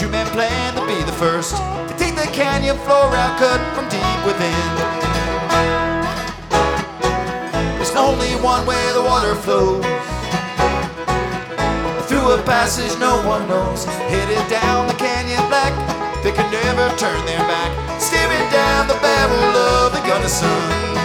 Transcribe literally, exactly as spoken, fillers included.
Two men plan to be the first to take the canyon floor out cut from deep within. There's only one way the water flows, through a passage no one knows, headed down the canyon black. They can never turn their back, staring down the barrel of the Gunnison.